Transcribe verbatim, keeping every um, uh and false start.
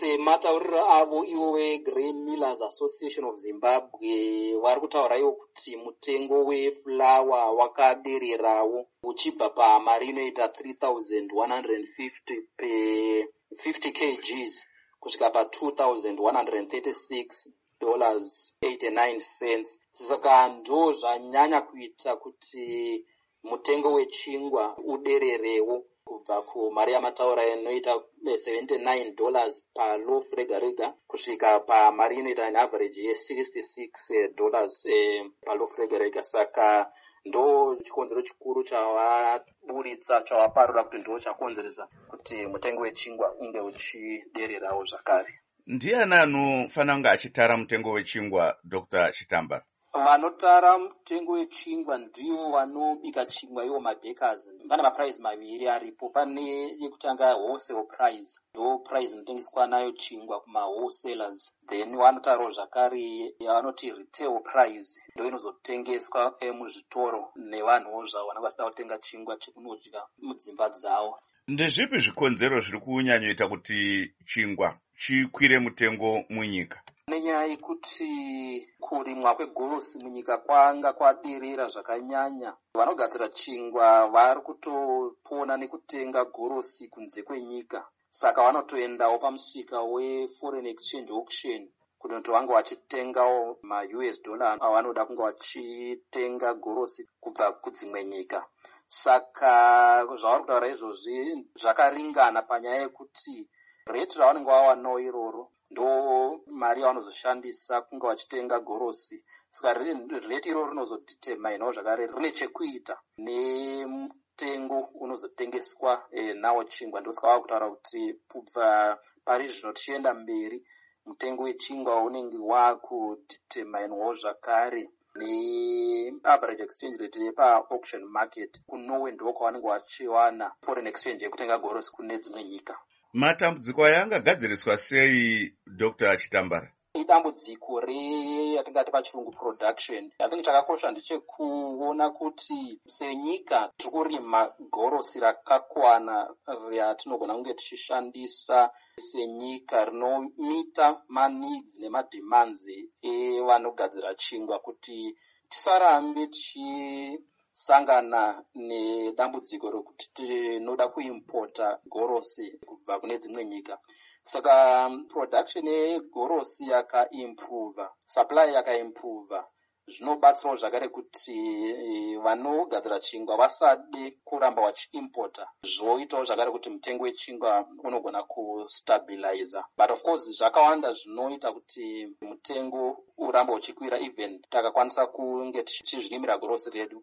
sematauriro avo ivo veGrain Millers Association of Zimbabwe vari kutaura ivo kuti mutengo wefulawa wakadererawo uchibva pamari inoita three thousand one hundred fifty per fifty kilograms kusvika pa two thousand one hundred thirty-six dollars eighty-nine cents. Saka ndo zvanyanya kuita kuti mutengo wechingwa udererewo kubva kumari yamataura inoita seventy-nine dollars pa loaf rega rega kusvika pamari inoita an average ye sixty-six dollars eh, pa loaf rega rega. Saka ndo chikonzero chikuru chavaburitsa chavaparura kuti ndo chakonzeresa kuti mutengo wechingwa unge uchidererawo zvakare. Ndiani anofanira kunge achitara mutengo wechingwa, Doctor Chitambara? Vanotara mutengo wechingwa ndivo vanobika chingwa, ivo mabakers. Pane maprice maviri aripo. Pane yekutanga wholesale price, ndo price inotengeswa nayo chingwa kuma wholesalers. Then vanotarawo zvakare yavanoti retail price, ndo inozotengeswa muzvitoro nevanhuwo zvavo vanenge vachida kutenga chingwa chekunodya mudzimba dzavo. Ndezvipi zvikonzero zviri kunyanyoita kuti chingwa chikwire mutengo munyika? Nenyaya yekuti kurimwa kwegorosi munyika kwanga kwaderera zvakanyanya. Vanogadzira chingwa vari kutopona nekutenga gorosi kunze kwenyika. Saka vanotoendawo pamusika weforeign exchange auction kuti vanga vachitengawo ma-U S dollar avanoda kunga vachitenga gorosi kubva kudzimwe nyika. Saka zvavari kutaura izvozvi zvakaringana panyaya yekuti rate ravanenge vawanawo iroro ndo mari yavanozoshandisa kunga vachitenga gorosi. Saka rate iroro rinozodeterminawo zvakare rine chekuita nemutengo unozotengeswa eh, nawo chingwa. Ndosaka vava kutaura kuti kubva pari zvino tichienda mberi mutengo wechingwa unenge wakudeterminawo zvakare ne-average exchange rate yepa-auction market. Kunowe ndiko kwavanenge vachiwana foreign exchange yekutenga gorosi kune dzimwe nyika. Matambudziko aya angagadziriswa sei, Doctor Chitambara? Idambudziko reyatingati pachirungu production. I think chakakosha ndechekuona kuti senyika tiri kurima gorosi rakakwana ratinogona kunge tichishandisa senyika rinomita maneeds nemademands evanogadzira chingwa, kuti tisarambe tichisangana nedambudziko rekuti tinoda kuimpota gorosi kubva kune dzimwe nyika. Saka production yegorosi yakaimprove, supply yakaimprove, zvinobatsirawo zvakare kuti vanogadzira chingwa vasade kuramba vachiimpota, zvoitawo zvakare kuti mutengo wechingwa unogona kustabilize. But of course zvakawanda zvinoita kuti mutengo uramba uchikwira even takakwanisa kunge tichizvirimira gorosi redu.